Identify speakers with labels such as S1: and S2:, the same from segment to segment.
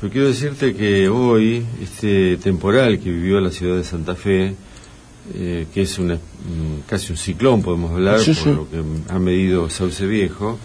S1: Pero quiero decirte que hoy, este temporal que vivió la ciudad de Santa Fe, que es casi un ciclón, podemos hablar,
S2: sí,
S1: por lo que ha medido Sauce Viejo,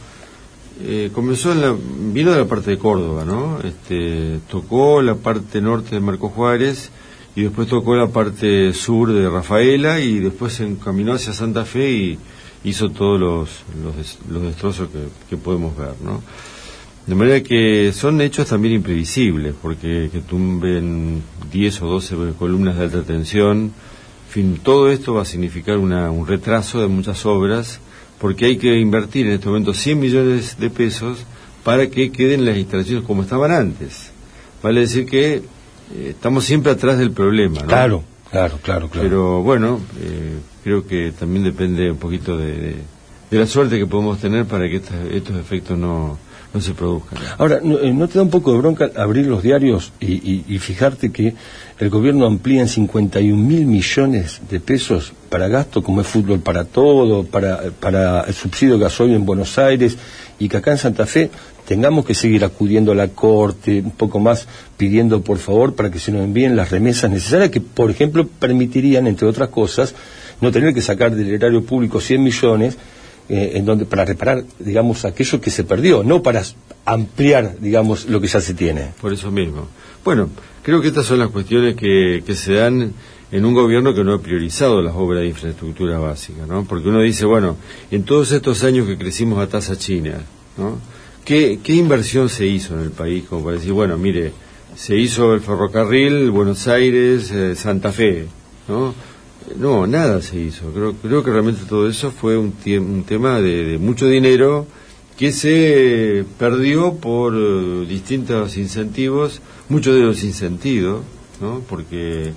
S1: vino de la parte de Córdoba, ¿no? Tocó la parte norte de Marco Juárez y después tocó la parte sur de Rafaela y después se encaminó hacia Santa Fe y hizo todos los destrozos que podemos ver, ¿no? De manera que son hechos también imprevisibles, porque que tumben 10 o 12 columnas de alta tensión, en fin, todo esto va a significar un retraso de muchas obras, porque hay que invertir en este momento 100 millones de pesos para que queden las instalaciones como estaban antes. Vale decir que estamos siempre atrás del problema, ¿no?
S2: Claro.
S1: Pero bueno, creo que también depende un poquito de la suerte que podemos tener para que estos efectos no se produzcan.
S2: Ahora, ¿no te da un poco de bronca abrir los diarios y fijarte que el gobierno amplía en 51.000 millones de pesos para gasto, como es fútbol para todo, para el subsidio de gasoil en Buenos Aires, y que acá en Santa Fe tengamos que seguir acudiendo a la Corte, un poco más pidiendo por favor para que se nos envíen las remesas necesarias que, por ejemplo, permitirían, entre otras cosas, no tener que sacar del erario público 100 millones para reparar, digamos, aquello que se perdió, no para ampliar, digamos, lo que ya se tiene.
S1: Por eso mismo. Bueno, creo que estas son las cuestiones que se dan en un gobierno que no ha priorizado las obras de infraestructura básica, ¿no? Porque uno dice, bueno, en todos estos años que crecimos a tasa china, ¿no? ¿Qué inversión se hizo en el país? Como para decir, bueno, mire, se hizo el ferrocarril Buenos Aires, Santa Fe, ¿no? No, nada se hizo. Creo que realmente todo eso fue un tema de mucho dinero que se perdió por distintos incentivos, muchos de ellos sin sentido, ¿no? Porque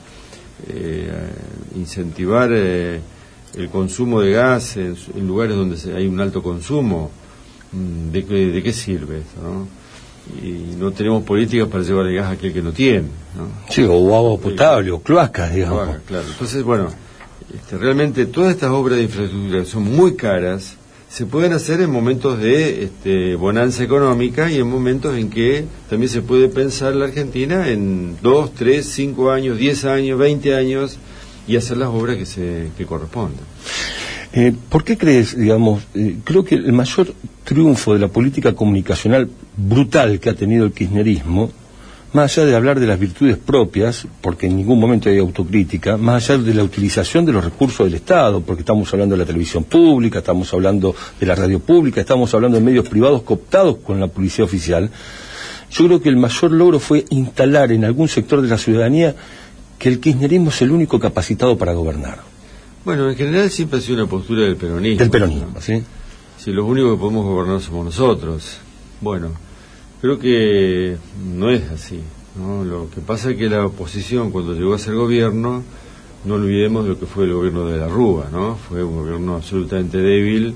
S1: incentivar el consumo de gas en lugares donde hay un alto consumo, ¿de qué sirve esto, no? Y no tenemos políticas para llevar el gas a aquel que no tiene, ¿no?
S2: Sí, o agua potable, o cloacas, digamos.
S1: Claro. Entonces, bueno, realmente todas estas obras de infraestructura son muy caras, se pueden hacer en momentos de bonanza económica y en momentos en que también se puede pensar la Argentina en 2, 3, 5 años, 10 años, 20 años y hacer las obras que correspondan.
S2: ¿Por qué crees, digamos, creo que el mayor triunfo de la política comunicacional brutal que ha tenido el kirchnerismo, más allá de hablar de las virtudes propias, porque en ningún momento hay autocrítica, más allá de la utilización de los recursos del Estado, porque estamos hablando de la televisión pública, estamos hablando de la radio pública, estamos hablando de medios privados cooptados con la policía oficial, yo creo que el mayor logro fue instalar en algún sector de la ciudadanía que el kirchnerismo es el único capacitado para gobernar.
S1: Bueno, en general siempre ha sido una postura del peronismo.
S2: Del peronismo, ¿no? ¿Sí?
S1: Si los únicos que podemos gobernar somos nosotros. Bueno, creo que no es así, ¿no? Lo que pasa es que la oposición, cuando llegó a ser gobierno, no olvidemos de lo que fue el gobierno de la Rúa, ¿no? Fue un gobierno absolutamente débil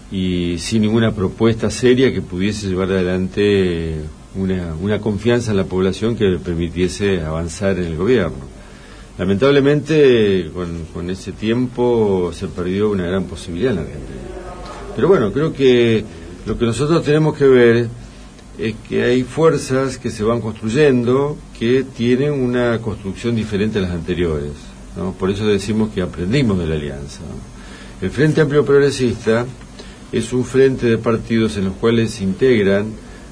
S1: y sin ninguna propuesta seria que pudiese llevar adelante una confianza en la población que le permitiese avanzar en el gobierno. Lamentablemente, con ese tiempo se perdió una gran posibilidad en la Argentina. Pero bueno, creo que lo que nosotros tenemos que ver es que hay fuerzas que se van construyendo que tienen una construcción diferente a las anteriores, ¿no? Por eso decimos que aprendimos de la alianza, ¿no? El Frente Amplio Progresista es un frente de partidos en los cuales se integran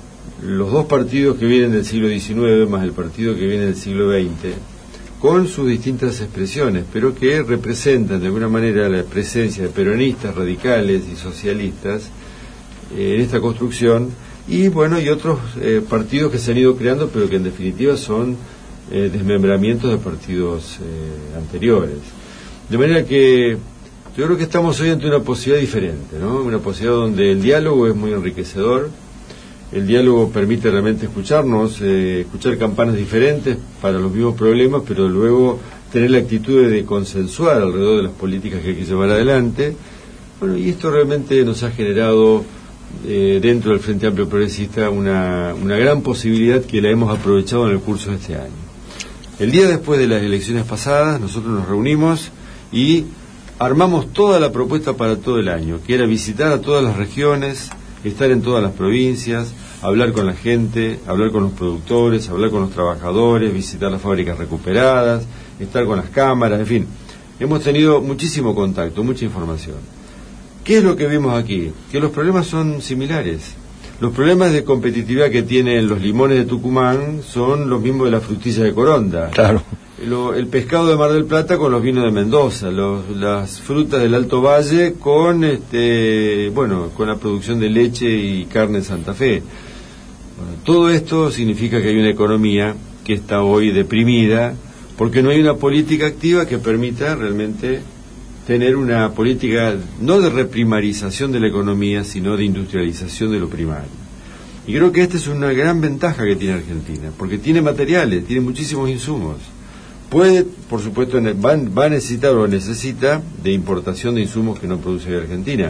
S1: los dos partidos que vienen del siglo XIX más el partido que viene del siglo XX, con sus distintas expresiones, pero que representan de alguna manera la presencia de peronistas, radicales y socialistas en esta construcción, y bueno, y otros partidos que se han ido creando, pero que en definitiva son desmembramientos de partidos anteriores. De manera que yo creo que estamos hoy ante una posibilidad diferente, ¿no? Una posibilidad donde el diálogo es muy enriquecedor. El diálogo permite realmente escucharnos, escuchar campanas diferentes para los mismos problemas, pero luego tener la actitud de consensuar alrededor de las políticas que hay que llevar adelante. Bueno, y esto realmente nos ha generado dentro del Frente Amplio Progresista una gran posibilidad que la hemos aprovechado en el curso de este año. El día después de las elecciones pasadas, nosotros nos reunimos y armamos toda la propuesta para todo el año, que era visitar a todas las regiones, estar en todas las provincias, hablar con la gente, hablar con los productores, hablar con los trabajadores, visitar las fábricas recuperadas, estar con las cámaras, en fin. Hemos tenido muchísimo contacto, mucha información. ¿Qué es lo que vimos aquí? Que los problemas son similares. Los problemas de competitividad que tienen los limones de Tucumán son los mismos de la frutilla de Coronda.
S2: Claro.
S1: El pescado de Mar del Plata con los vinos de Mendoza, las frutas del Alto Valle con con la producción de leche y carne en Santa Fe. Bueno, todo esto significa que hay una economía que está hoy deprimida porque no hay una política activa que permita realmente tener una política no de reprimarización de la economía, sino de industrialización de lo primario. Y creo que esta es una gran ventaja que tiene Argentina, porque tiene materiales, tiene muchísimos insumos. Puede, por supuesto, va a necesitar o necesita de importación de insumos que no produce Argentina.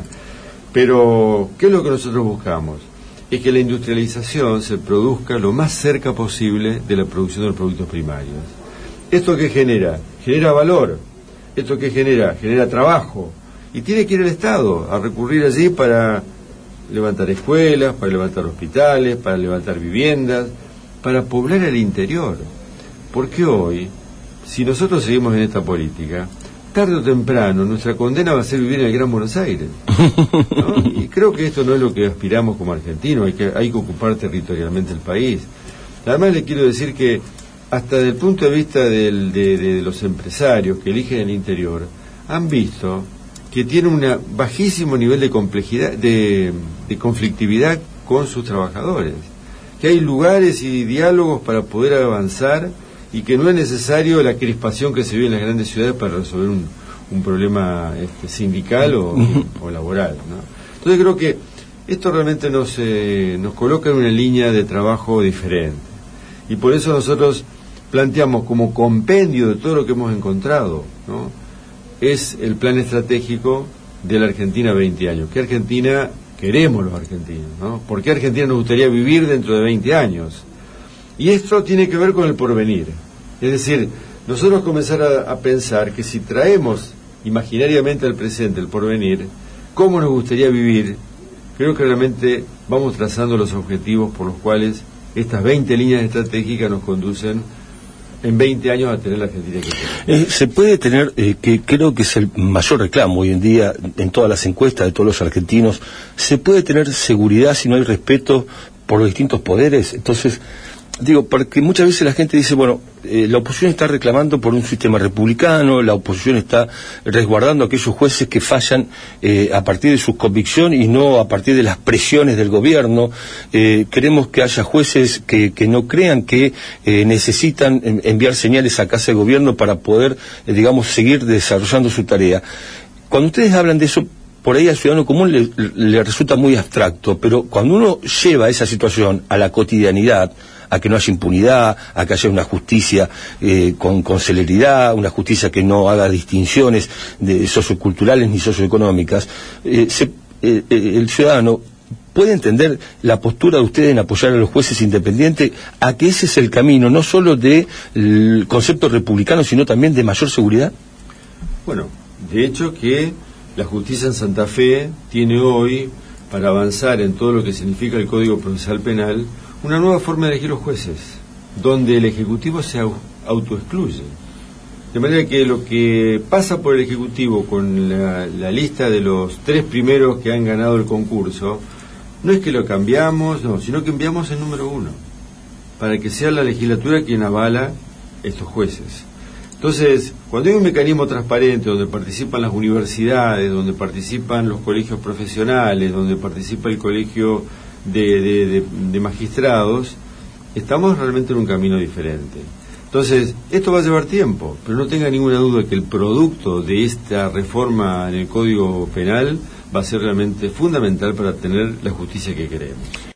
S1: Pero, ¿qué es lo que nosotros buscamos? Es que la industrialización se produzca lo más cerca posible de la producción de los productos primarios. ¿Esto qué genera? Genera valor. ¿Esto qué genera? Genera trabajo. Y tiene que ir el Estado a recurrir allí para levantar escuelas, para levantar hospitales, para levantar viviendas, para poblar el interior. Porque hoy, si nosotros seguimos en esta política, tarde o temprano nuestra condena va a ser vivir en el Gran Buenos Aires, ¿no? Y creo que esto no es lo que aspiramos como argentinos, hay que ocupar territorialmente el país. Además le quiero decir que hasta desde el punto de vista de los empresarios que eligen el interior, han visto que tiene un bajísimo nivel de complejidad, de conflictividad con sus trabajadores, que hay lugares y diálogos para poder avanzar y que no es necesario la crispación que se vive en las grandes ciudades para resolver un problema sindical o laboral, ¿no? Entonces creo que esto realmente nos coloca en una línea de trabajo diferente, y por eso nosotros planteamos como compendio de todo lo que hemos encontrado, ¿no? Es el plan estratégico de la Argentina 20 años. ¿Qué Argentina queremos los argentinos, ¿no? ¿Por qué Argentina nos gustaría vivir dentro de 20 años? Y esto tiene que ver con el porvenir. Es decir, nosotros comenzar a pensar que si traemos imaginariamente al presente el porvenir, ¿cómo nos gustaría vivir? Creo que realmente vamos trazando los objetivos por los cuales estas 20 líneas estratégicas nos conducen en 20 años a tener la Argentina que queremos.
S2: Se puede tener, que creo que es el mayor reclamo hoy en día en todas las encuestas de todos los argentinos, se puede tener seguridad si no hay respeto por los distintos poderes. Entonces, digo, porque muchas veces la gente dice, bueno, la oposición está reclamando por un sistema republicano, la oposición está resguardando a aquellos jueces que fallan a partir de su convicción y no a partir de las presiones del gobierno. Queremos que haya jueces que no crean que necesitan enviar señales a casa de gobierno para poder, digamos, seguir desarrollando su tarea. Cuando ustedes hablan de eso, por ahí al ciudadano común le resulta muy abstracto, pero cuando uno lleva esa situación a la cotidianidad, a que no haya impunidad, a que haya una justicia con celeridad, una justicia que no haga distinciones socioculturales ni socioeconómicas, el ciudadano puede entender la postura de ustedes en apoyar a los jueces independientes, a que ese es el camino, no solo del concepto republicano, sino también de mayor seguridad.
S1: Bueno, de hecho que la justicia en Santa Fe tiene hoy, para avanzar en todo lo que significa el Código Procesal Penal, una nueva forma de elegir los jueces, donde el Ejecutivo se autoexcluye. De manera que lo que pasa por el Ejecutivo con la lista de los 3 primeros que han ganado el concurso, no es que lo cambiamos, no, sino que enviamos el número 1, para que sea la legislatura quien avala estos jueces. Entonces, cuando hay un mecanismo transparente donde participan las universidades, donde participan los colegios profesionales, donde participa el colegio de magistrados, estamos realmente en un camino diferente. Entonces, esto va a llevar tiempo, pero no tenga ninguna duda que el producto de esta reforma en el Código Penal va a ser realmente fundamental para tener la justicia que queremos.